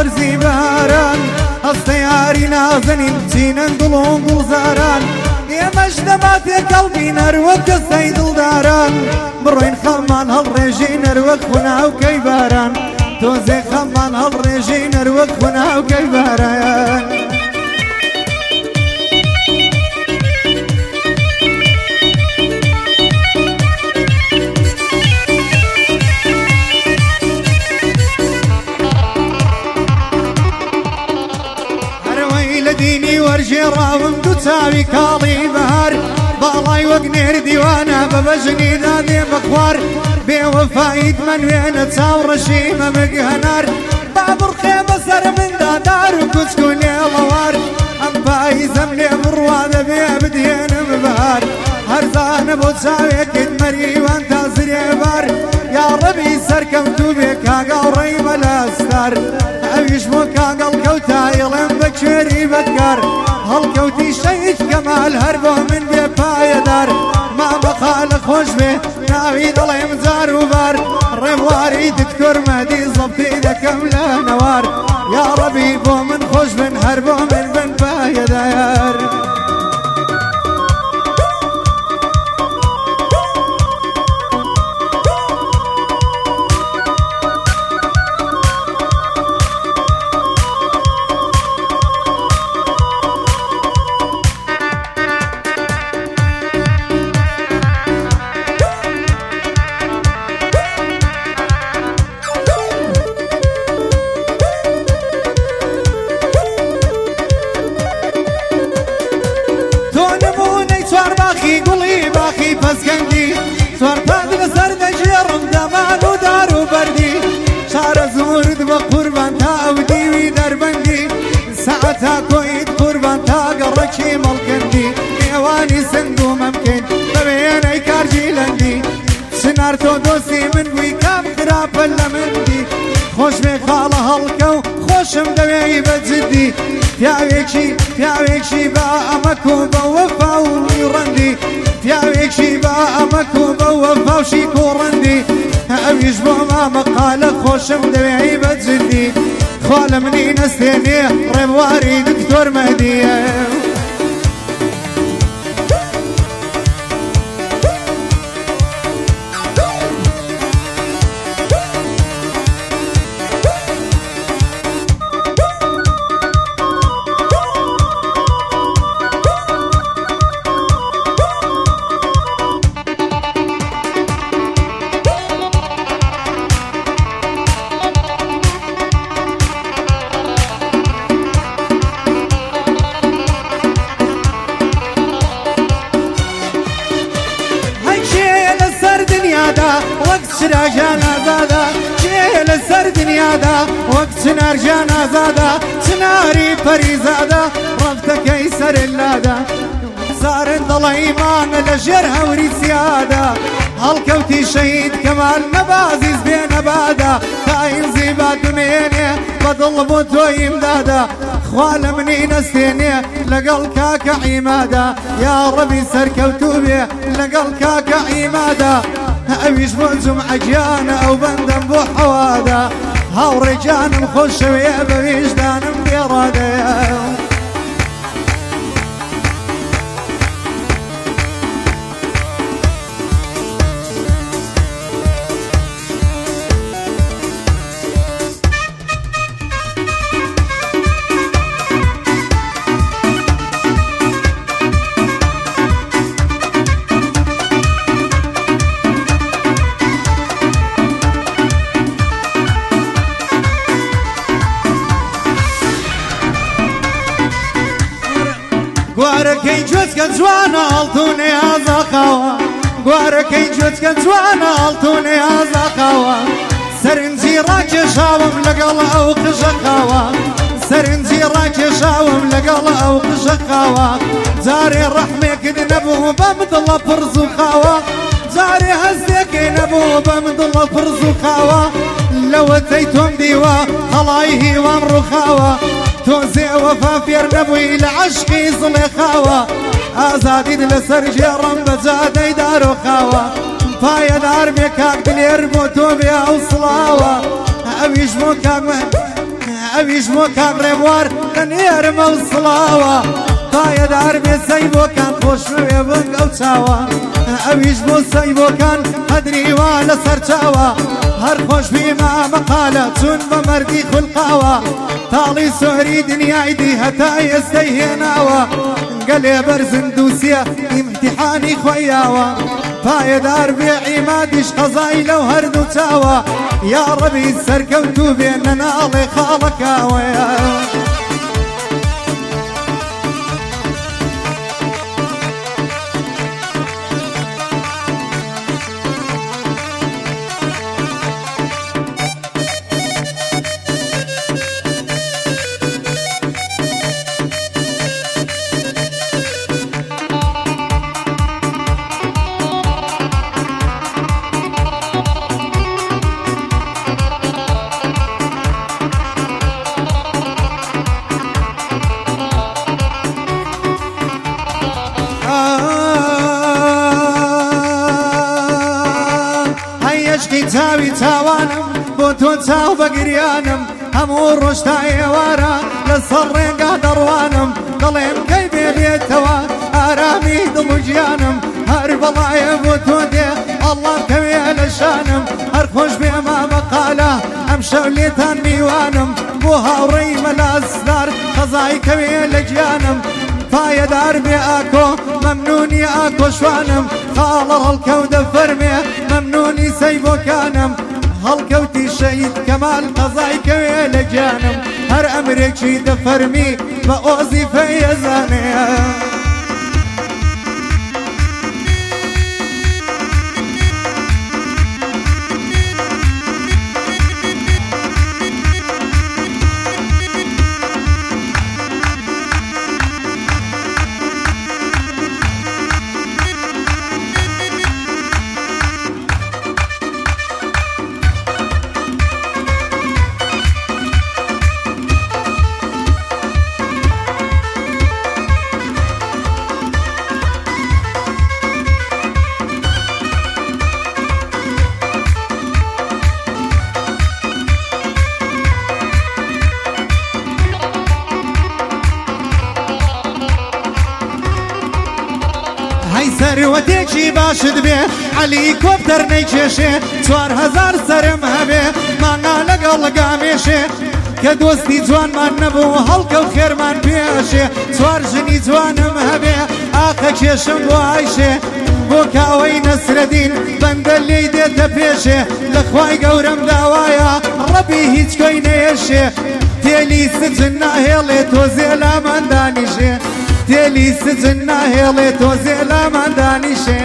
وەرزی باران هەستە یاری نازەنین چینەن دڵ و گوڵزاران ئێمەش دەبات تێکەڵبین هەروەک کەسەی دڵداران بڕۆین خەڵمان هەڵڕێژین هەروەک خوناوکەی باران تۆزێ خەڵمان هەڵڕێژین هەروەک خوناوکەی باران دینی وەرژێڕاوم دوو چاوی کاڵی بەهار باڵای وەک نێر دیوانە بە بەژنی دادێ بە خوار بێوەفایت منوێنە چاوڕەشیمە مگهەنار با بڕخێ بەسەر مندا دار و کوچک و لێڵەوار ئەم پاییزەم لێ بڕوا دەبێ بدێنم بەهار هەرزانە بۆ چاوێکت مەریوان تا زرێبار یا ڕەبی سەرکەوتوو بێ کاگەڵڕێی مەلاستار ئەویش بۆ کاگەڵ کەوتا ئێڵێم بە کوێری بەدکار هەڵکەوتی شەید کەمال هەر بۆ من بێ پایەدار مامەقالە خۆش بێ ناوی دەڵێم جار و بار ڕێبواری دکتۆرمەدی زەبتی دەکەم لە نەوار یا ڕەبی بۆ من خۆش بن هەر بۆ من بن پایەدار گوڵی باخی پەسکەندی سوارپاد لەسەر دەژێڕم دەمان و دار و بەردی شارە زورد بە قوربان تا ئەو دیوی دەربەندی سەعەتا کۆیت قوربان تا گەڕەکی مەڵکەندی میێوانی سند و مەمکن بە وێنەی کارجی لەندی سنار تۆ دۆستی من بووی کام خراپە لە مندی خۆش بێ خاڵە هەڵکە و خۆشم دەوێی بە جدی پیاوێکی بە ئەمەک و بە وەفا و ڕەندی پیاوێکی بە ئەمەک و بە وەفاوشی کوڕەندی ئەویش بۆ مامەقالە خۆشم دەوێی بە جدی خوا لە منی نەستێنێ ڕێبواری دکتۆرمەدیە وەک چراژان ئازادە چێ لەسەر دنیادا وەک چنارژان ئازادە چناری پەریزادە ڕەفتەکەی سەرلادا زارن دەڵەیمانە لە ژێر هەوری سیادا هەڵکەوتی شەید کەمال نەبازیز بێ نەبادا تایم زیبا دمێنێ بەدڵ بۆ تۆیم دادا خوا لە منی نەستێنێ لەگەڵ کاکە عیمادا یا ڕەبی سەرکەوتوو بێ لەگەڵ کاکە عیمادا ئەویش بۆ جومعەگیانە ئەو بەندەم بۆ حەوادا هاوڕێجانم خۆشەوێ بە ویژدانم بێڕادەیە گوارەکەی جوێچکە جوانە هەڵتونێ ئازاقاوە گوارەکەی جوێچکە جوانە هەڵتونێ ئازاقاوە سەرنجی ڕاکێشاوم لەگەڵ ئەو قژەقاوە سەرنجی ڕاکێشاوم لەگەڵ ئەو قژەقاوە جارێ ڕەحمێکت نەبوو بەم دڵە پڕز و خاوە جارێ هەستێکی نەبوو بەم دڵە پڕز و خاوە لەوەتەی تۆم دیوە هەڵای هیوام ڕووخاوە تۆزێ وەفا فێر نەبووی لە عەشقی زڵێخاوە ئازادیت لەسەر ژێڕم بە جادەی دارۆخاوە پایەدار بێ کاک دلێر بۆ تۆ بێ ئەو سڵاوە ئەویش بۆ کاکمە ئەویش بۆ کاک ڕێبوار لەنێرمە و سڵاوە پایەدار بێ سەیبۆکان خۆشوێ بنگ ئەو چاوە ئەویش بۆ سەیبۆکان هەدریوا لەسەر چاوە هەر خۆش بیما مەقالە چون بە مەردی خولقاوە تاڵی سۆری دنیای دی هەتا ئێستەی هێناوە گەلێ بەرزن دووسیە ئیمتیحانی خۆیاوە پایەدار بێ عیمادیش قەزای لەو هەردوو چاوە یا ڕەبی سەرکەوتوو بێ نەناڵێ خاڵەکاوەیە تاوی تاوانم بۆ تۆ چاو بەگریانم هەموو ڕۆژ تا ئێوارە لەسەر ڕێگا دەڕوانم دەڵێم کەی بێبێتەوە ئارامی دڵ و گیانم هەر بەڵایە بۆ تۆ دێ ئەڵڵا کەوێ لە شانم هەر خۆش بێمە بەقالە ئەم شەو لێتان میوانم بۆ هاوڕێی مەلاسدار قەزای کەوێ لە گیانم پایەدار بێ ئاکۆ مەمنونی ئاکۆشوانم خاڵە هەڵکەوتە فەرمێ مەمنونی سەیبۆکانم هەڵکەوتی شەهید کەمال قەزای کەوێ لە گیانم هەر ئەمرێکی دەفەرمی بە ئۆزی فەیەزانێ سەروەتێکی باشت بێ هەلیکۆپتەر نەیکێشێ 4000 سەرم هەبێ مانگا لەگەڵ گامێشێ کە دۆستی جوانمان نەبوو هەڵکە و خێرمان پێشێ 4 ژنی جوانم هەبێ ئاقە کێشم بۆ ئایشێ بۆ کاوەی نەسرەدین بەندە لێی دێتە پێشێ لە خوای گەورەم داوایە ڕەبی هیچ کۆی نەیەشێ تێلی سجن ناهێڵێ تۆزێ لامان دانیشێ تێلی سجن ناهێڵێ تۆزێ لامان دانیشێ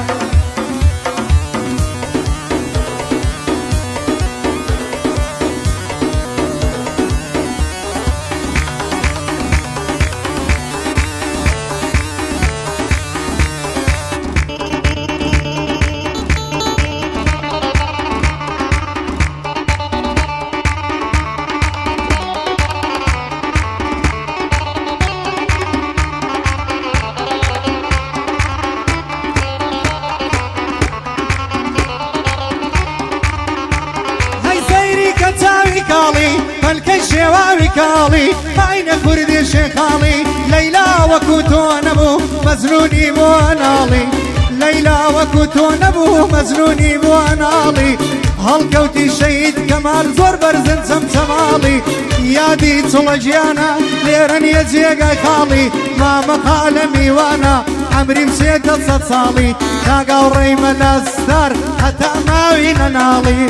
پەلکەی شێواوی کاڵی ئاینە کوردی شێخاڵی لەیلا وەکو تۆ نەبوو مەزنونی بۆ ناڵی لەیلا وەکو تۆ نەبوو مەزنونی بۆ ناڵی هەڵکەوتی شەهید کەمال زۆر بەرزن چەمچەماڵی یادی چڵە گیانە لێرە نیە جێگای خاڵی مامەقالە میوانە ئەمریم 300 ساڵی تاگاوڕێی مەلاسدار هەتا ماوی نەناڵی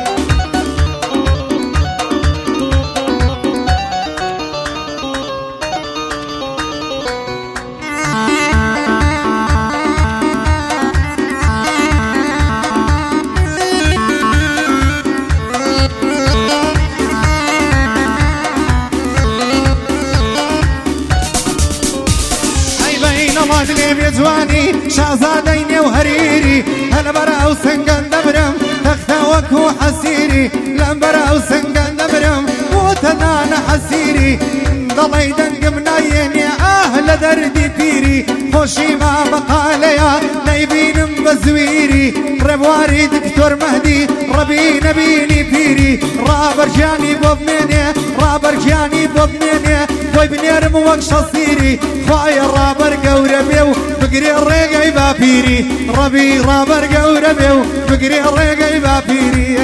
جوانی شازادەی نێو هەریری هەلە بەراو سنگەن دەبرم تەختە وەکو حەسیری لەم بەراو سنگەن دەبرم بۆ تەنانە حەسیری دەڵێی دەنگم نایێنێ ئاه لە دەردی پیری خۆشی ما بەقالەیە نەیبینم بزويري ربواري دكتور مهدي ربي نبيني بيري رابرجاني بوبنيني رابرجاني بوبنيني وابنير موكش صيري خوايا رابر قوربيو بقري الرقاي بابيري ربي رابر قوربيو بقري الرقاي بابيري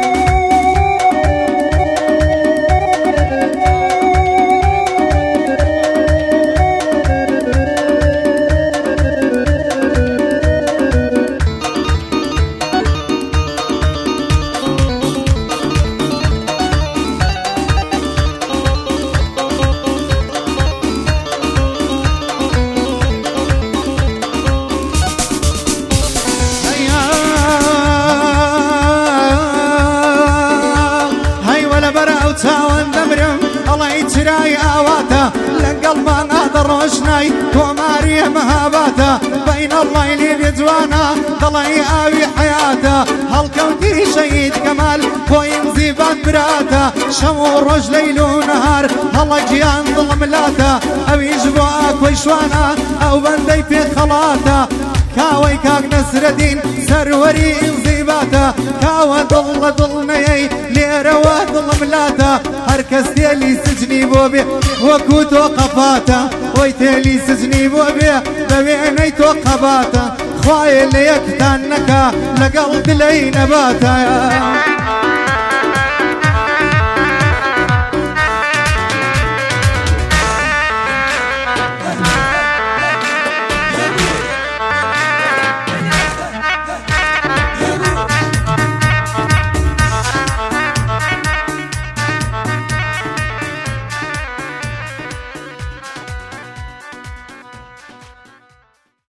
تراي آواتا لنقل ما نقدر وشناي وماري مهاباتا بين الليل بيدوانا ضلي آوي حياتا هالكونتي شهيد كمال ويمزي بعد براتا شمور رجلي لو نهار هلا جيان ظلم لاتا او يجبوك ويشوانا او بندي في خلاتا كاوي كاك نسر الدين سروري انزيباتا كاوى ضل نيي ليروا ظلم لاتا هركز تيلي سجني بوبي وكوت وقفاتا ويتيلي سجني بوبي ببيني توقفاتا خواي اللي يكتنكا لقلب لي نباتا